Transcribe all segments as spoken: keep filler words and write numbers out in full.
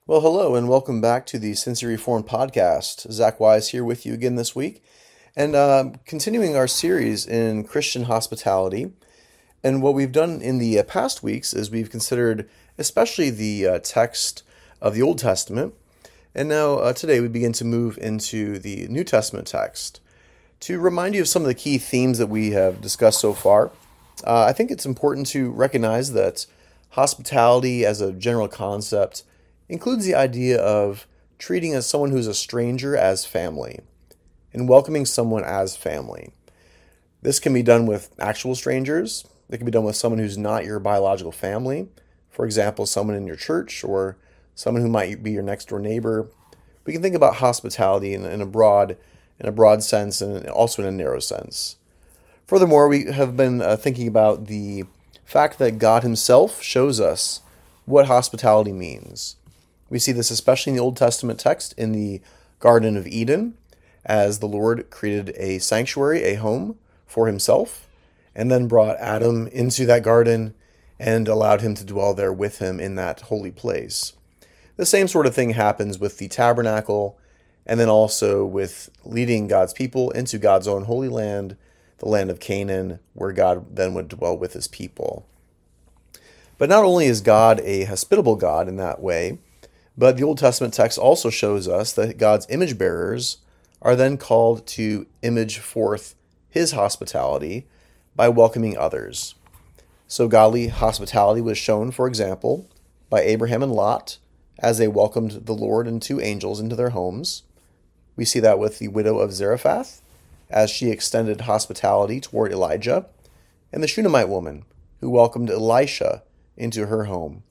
Well, hello, and welcome back to the Cincy Reformed podcast. Zach Wise here with you again this week, and uh, continuing our series in Christian hospitality. And what we've done in the uh, past weeks is we've considered especially the uh, text of the Old Testament, and now uh, today we begin to move into the New Testament text. To remind you of some of the key themes that we have discussed so far, uh, I think it's important to recognize that hospitality as a general concept includes the idea of treating as someone who's a stranger as family and welcoming someone as family. This can be done with actual strangers. It can be done with someone who's not your biological family. For example, someone in your church or someone who might be your next door neighbor. We can think about hospitality in, in a broad, in a broad sense and also in a narrow sense. Furthermore, we have been uh, thinking about the fact that God Himself shows us what hospitality means. We see this especially in the Old Testament text in the Garden of Eden, as the Lord created a sanctuary, a home for Himself, and then brought Adam into that garden and allowed him to dwell there with Him in that holy place. The same sort of thing happens with the tabernacle, and then also with leading God's people into God's own holy land, the land of Canaan, where God then would dwell with His people. But not only is God a hospitable God in that way, but the Old Testament text also shows us that God's image bearers are then called to image forth His hospitality by welcoming others. So godly hospitality was shown, for example, by Abraham and Lot as they welcomed the Lord and two angels into their homes. We see that with the widow of Zarephath as she extended hospitality toward Elijah, and the Shunammite woman who welcomed Elisha into her home.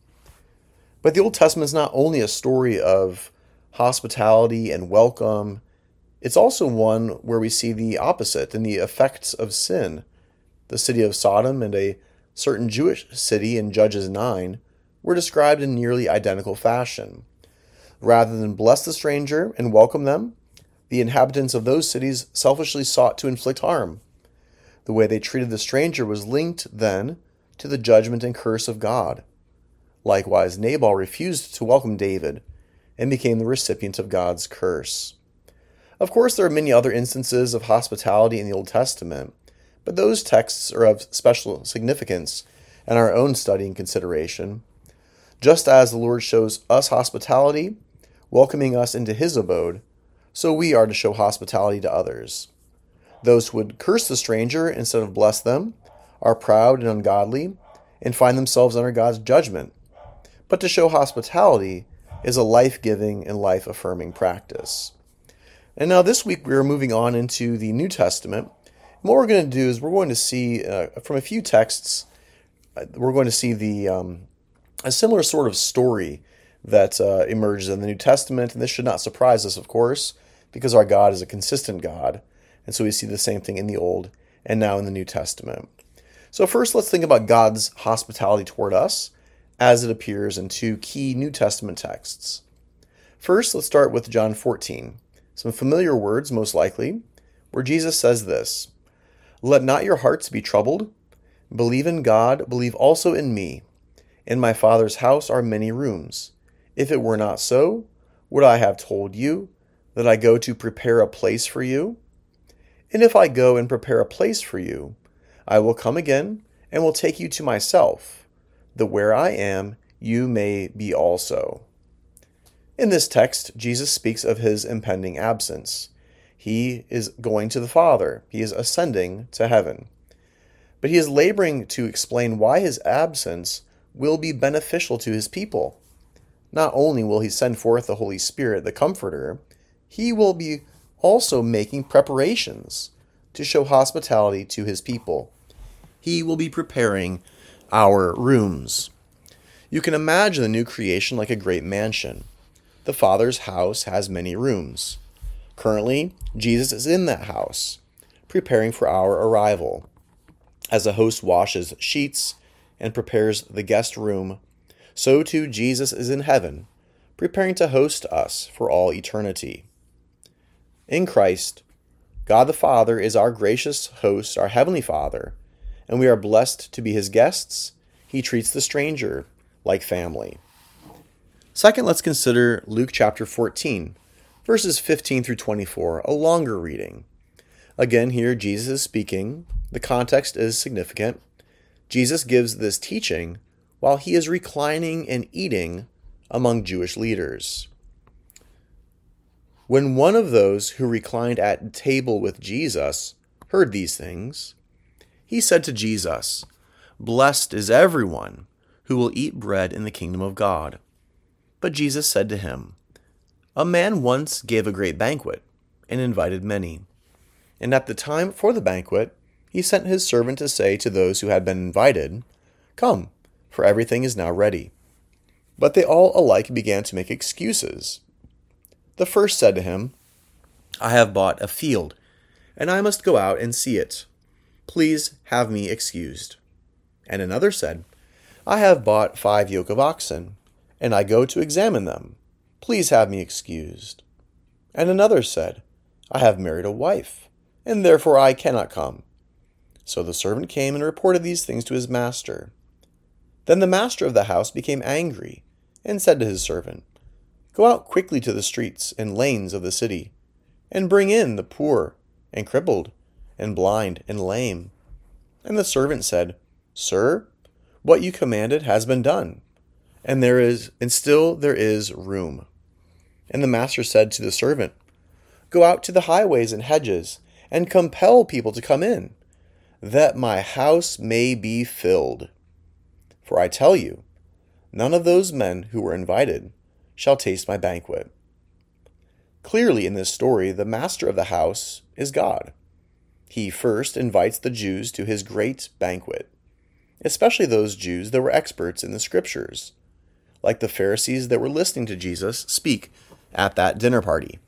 But the Old Testament is not only a story of hospitality and welcome, it's also one where we see the opposite in the effects of sin. The city of Sodom and a certain Jewish city in Judges nine were described in nearly identical fashion. Rather than bless the stranger and welcome them, the inhabitants of those cities selfishly sought to inflict harm. The way they treated the stranger was linked, then, to the judgment and curse of God. Likewise, Nabal refused to welcome David and became the recipient of God's curse. Of course, there are many other instances of hospitality in the Old Testament, but those texts are of special significance in our own study and consideration. Just as the Lord shows us hospitality, welcoming us into His abode, so we are to show hospitality to others. Those who would curse the stranger instead of bless them are proud and ungodly and find themselves under God's judgment. But to show hospitality is a life-giving and life-affirming practice. And now this week we are moving on into the New Testament. And what we're going to do is we're going to see uh, from a few texts, uh, we're going to see the um, a similar sort of story that uh, emerges in the New Testament. And this should not surprise us, of course, because our God is a consistent God. And so we see the same thing in the Old and now in the New Testament. So first, let's think about God's hospitality toward us as it appears in two key New Testament texts. First, let's start with John fourteen, some familiar words most likely, where Jesus says this, "Let not your hearts be troubled. Believe in God, believe also in me. In my Father's house are many rooms. If it were not so, would I have told you that I go to prepare a place for you? And if I go and prepare a place for you, I will come again and will take you to myself, that where I am, you may be also." In this text, Jesus speaks of His impending absence. He is going to the Father. He is ascending to heaven. But He is laboring to explain why His absence will be beneficial to His people. Not only will He send forth the Holy Spirit, the Comforter, He will be also making preparations to show hospitality to His people. He will be preparing our rooms. You can imagine the new creation like a great mansion. The Father's house has many rooms. Currently, Jesus is in that house, preparing for our arrival. As a host washes sheets and prepares the guest room, so too Jesus is in heaven, preparing to host us for all eternity. In Christ, God the Father is our gracious host, our Heavenly Father, and we are blessed to be His guests. He treats the stranger like family. Second, let's consider Luke chapter fourteen, verses fifteen through twenty-four, a longer reading. Again, here Jesus is speaking. The context is significant. Jesus gives this teaching while he is reclining and eating among Jewish leaders. When one of those who reclined at table with Jesus heard these things, he said to Jesus, "Blessed is everyone who will eat bread in the kingdom of God." But Jesus said to him, "A man once gave a great banquet and invited many. And at the time for the banquet, he sent his servant to say to those who had been invited, 'Come, for everything is now ready.' But they all alike began to make excuses. The first said to him, 'I have bought a field, and I must go out and see it. Please have me excused.' And another said, 'I have bought five yoke of oxen, and I go to examine them. Please have me excused.' And another said, 'I have married a wife, and therefore I cannot come.' So the servant came and reported these things to his master. Then the master of the house became angry, and said to his servant, 'Go out quickly to the streets and lanes of the city, and bring in the poor, and crippled, and blind, and lame.' And the servant said, 'Sir, what you commanded has been done, and there is, and still there is room.' And the master said to the servant, 'Go out to the highways and hedges, and compel people to come in, that my house may be filled. For I tell you, none of those men who were invited shall taste my banquet.'" Clearly in this story, the master of the house is God. He first invites the Jews to his great banquet, especially those Jews that were experts in the scriptures, like the Pharisees that were listening to Jesus speak at that dinner party.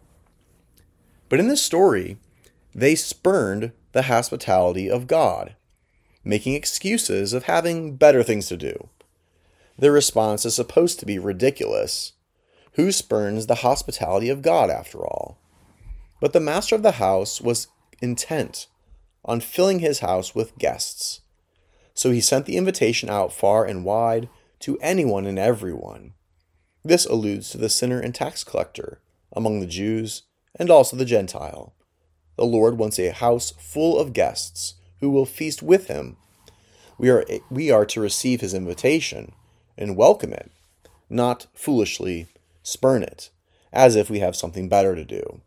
But in this story, they spurned the hospitality of God, making excuses of having better things to do. Their response is supposed to be ridiculous. Who spurns the hospitality of God, after all? But the master of the house was intent on filling his house with guests. So he sent the invitation out far and wide to anyone and everyone. This alludes to the sinner and tax collector among the Jews and also the Gentile. The Lord wants a house full of guests who will feast with him. We are, we are to receive his invitation and welcome it, not foolishly spurn it, as if we have something better to do.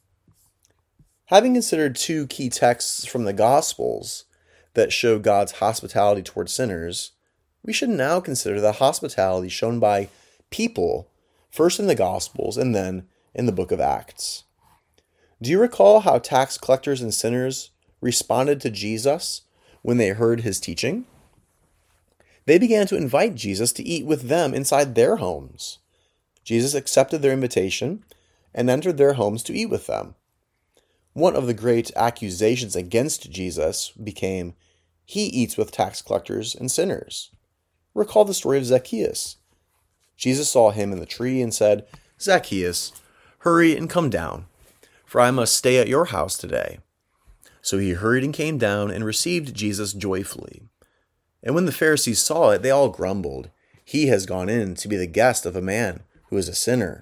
Having considered two key texts from the Gospels that show God's hospitality toward sinners, we should now consider the hospitality shown by people, first in the Gospels and then in the book of Acts. Do you recall how tax collectors and sinners responded to Jesus when they heard his teaching? They began to invite Jesus to eat with them inside their homes. Jesus accepted their invitation and entered their homes to eat with them. One of the great accusations against Jesus became, "He eats with tax collectors and sinners." Recall the story of Zacchaeus. Jesus saw him in the tree and said, "Zacchaeus, hurry and come down, for I must stay at your house today." So he hurried and came down and received Jesus joyfully. And when the Pharisees saw it, they all grumbled, "He has gone in to be the guest of a man who is a sinner."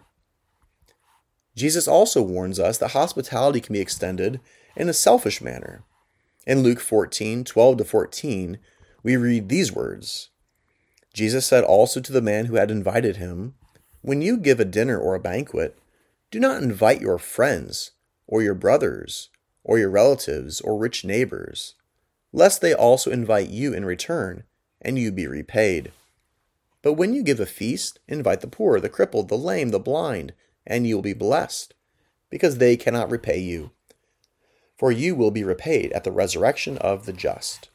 Jesus also warns us that hospitality can be extended in a selfish manner. In Luke fourteen, twelve to fourteen, we read these words. Jesus said also to the man who had invited him, "When you give a dinner or a banquet, do not invite your friends, or your brothers, or your relatives, or rich neighbors, lest they also invite you in return, and you be repaid. But when you give a feast, invite the poor, the crippled, the lame, the blind, and you will be blessed, because they cannot repay you. For you will be repaid at the resurrection of the just."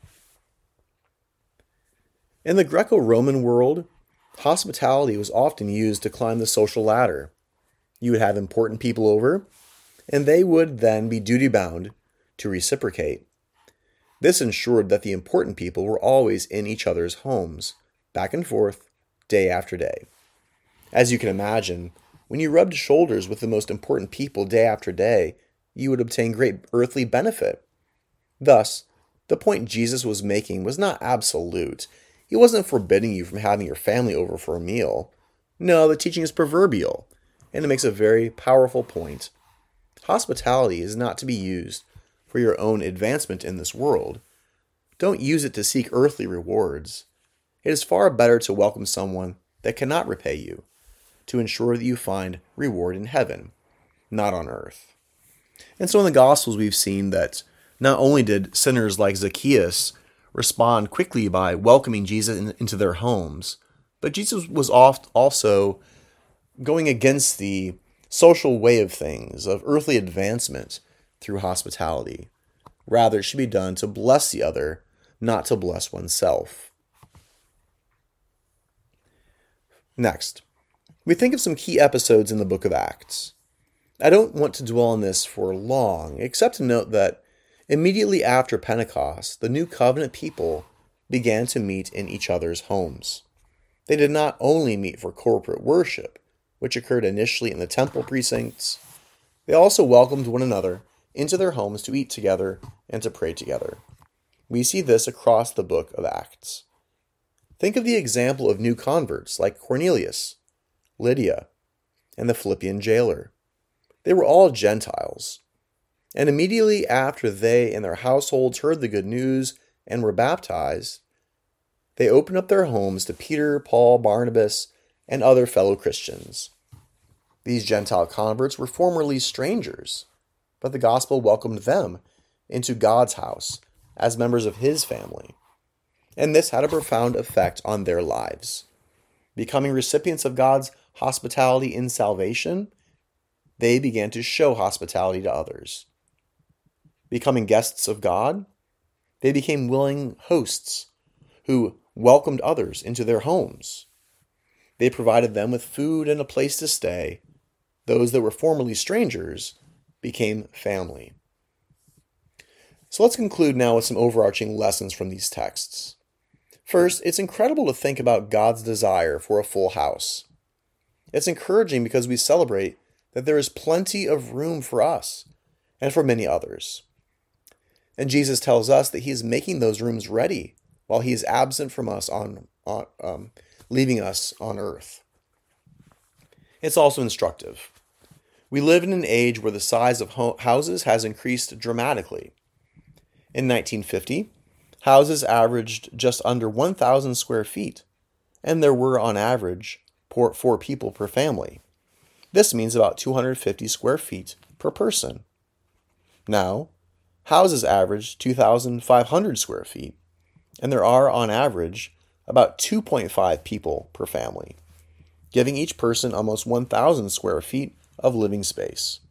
In the Greco-Roman world, hospitality was often used to climb the social ladder. You would have important people over, and they would then be duty-bound to reciprocate. This ensured that the important people were always in each other's homes, back and forth, day after day. As you can imagine, when you rubbed shoulders with the most important people day after day, you would obtain great earthly benefit. Thus, the point Jesus was making was not absolute. He wasn't forbidding you from having your family over for a meal, No, the teaching is proverbial, and it makes a very powerful point. Hospitality is not to be used for your own advancement in this world. Don't use it to seek earthly rewards. It is far better to welcome someone that cannot repay you, to ensure that you find reward in heaven, not on earth. And so in the Gospels, we've seen that not only did sinners like Zacchaeus respond quickly by welcoming Jesus in, into their homes, but Jesus was oft also going against the social way of things, of earthly advancement through hospitality. Rather, it should be done to bless the other, not to bless oneself. Next, we think of some key episodes in the book of Acts. I don't want to dwell on this for long, except to note that immediately after Pentecost, the new covenant people began to meet in each other's homes. They did not only meet for corporate worship, which occurred initially in the temple precincts, they also welcomed one another into their homes to eat together and to pray together. We see this across the book of Acts. Think of the example of new converts like Cornelius, Lydia, and the Philippian jailer. They were all Gentiles. And immediately after they and their households heard the good news and were baptized, they opened up their homes to Peter, Paul, Barnabas, and other fellow Christians. These Gentile converts were formerly strangers, but the gospel welcomed them into God's house as members of His family. And this had a profound effect on their lives. Becoming recipients of God's hospitality in salvation, they began to show hospitality to others. Becoming guests of God, they became willing hosts who welcomed others into their homes. They provided them with food and a place to stay. Those that were formerly strangers became family. So let's conclude now with some overarching lessons from these texts. First, it's incredible to think about God's desire for a full house. It's encouraging because we celebrate that there is plenty of room for us and for many others. And Jesus tells us that He is making those rooms ready while He is absent from us, on, on um, leaving us on earth. It's also instructive. We live in an age where the size of ho- houses has increased dramatically. In nineteen fifty, houses averaged just under one thousand square feet, and there were, on average, four, four people per family. This means about two hundred fifty square feet per person. Now, houses average two thousand five hundred square feet, and there are, on average, about two point five people per family, giving each person almost one thousand square feet of living space.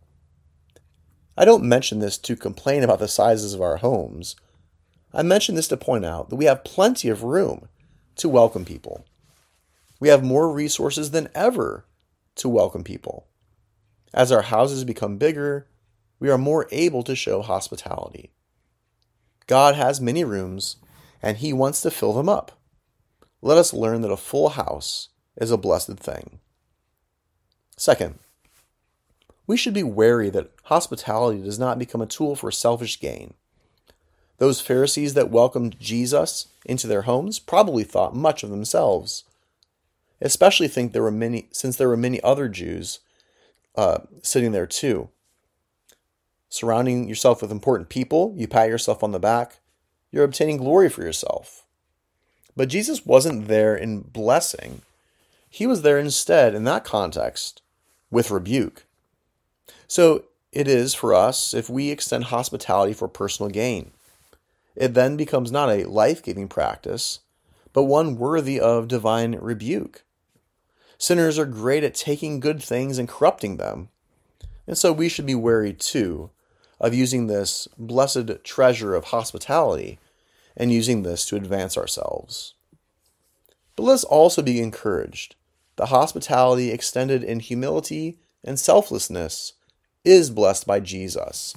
I don't mention this to complain about the sizes of our homes. I mention this to point out that we have plenty of room to welcome people. We have more resources than ever to welcome people. As our houses become bigger, we are more able to show hospitality. God has many rooms, and He wants to fill them up. Let us learn that a full house is a blessed thing. Second, we should be wary that hospitality does not become a tool for selfish gain. Those Pharisees that welcomed Jesus into their homes probably thought much of themselves. Especially think there were many, since there were many other Jews uh, sitting there too. Surrounding yourself with important people, you pat yourself on the back, you're obtaining glory for yourself. But Jesus wasn't there in blessing. He was there instead, in that context, with rebuke. So it is for us if we extend hospitality for personal gain. It then becomes not a life-giving practice, but one worthy of divine rebuke. Sinners are great at taking good things and corrupting them. And so we should be wary too of using this blessed treasure of hospitality and using this to advance ourselves. But let's also be encouraged that hospitality extended in humility and selflessness is blessed by Jesus.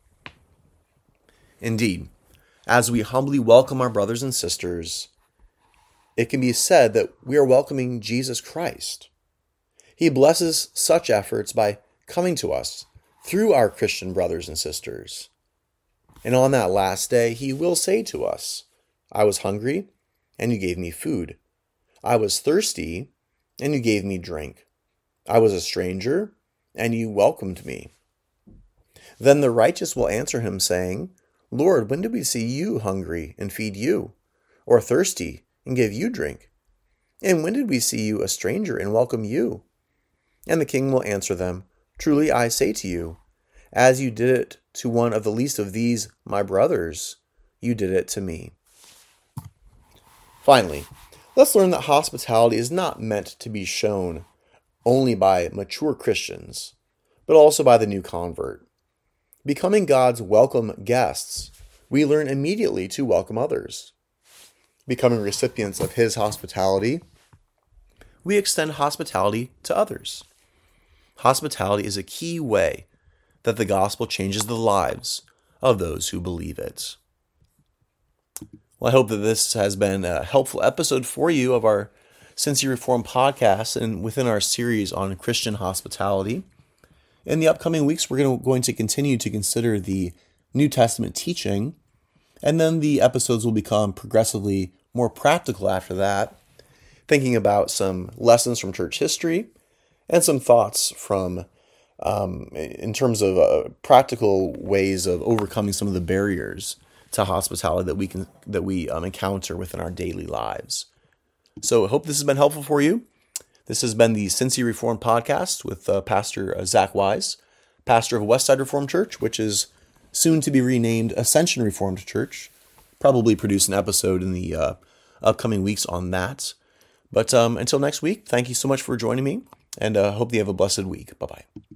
Indeed, as we humbly welcome our brothers and sisters, it can be said that we are welcoming Jesus Christ. He blesses such efforts by coming to us through our Christian brothers and sisters. And on that last day, He will say to us, I was hungry, and you gave me food. I was thirsty, and you gave me drink. I was a stranger, and you welcomed me. Then the righteous will answer him, saying, Lord, when did we see you hungry and feed you, or thirsty and give you drink? And when did we see you a stranger and welcome you? And the king will answer them, Truly I say to you, as you did it to one of the least of these, my brothers, you did it to me. Finally, let's learn that hospitality is not meant to be shown only by mature Christians, but also by the new convert. Becoming God's welcome guests, we learn immediately to welcome others. Becoming recipients of His hospitality, we extend hospitality to others. Hospitality is a key way that the gospel changes the lives of those who believe it. Well, I hope that this has been a helpful episode for you of our Cincy Reformed podcast and within our series on Christian hospitality. In the upcoming weeks, we're going to continue to consider the New Testament teaching, and then the episodes will become progressively more practical after that, thinking about some lessons from church history and some thoughts from, um, in terms of uh, practical ways of overcoming some of the barriers to hospitality that we can that we um, encounter within our daily lives. So I hope this has been helpful for you. This has been the Cincy Reformed podcast with uh, Pastor uh, Zach Wise, pastor of Westside Reformed Church, which is soon to be renamed Ascension Reformed Church. Probably produce an episode in the uh, upcoming weeks on that. But um, until next week, thank you so much for joining me, and uh, hope you have a blessed week. Bye-bye.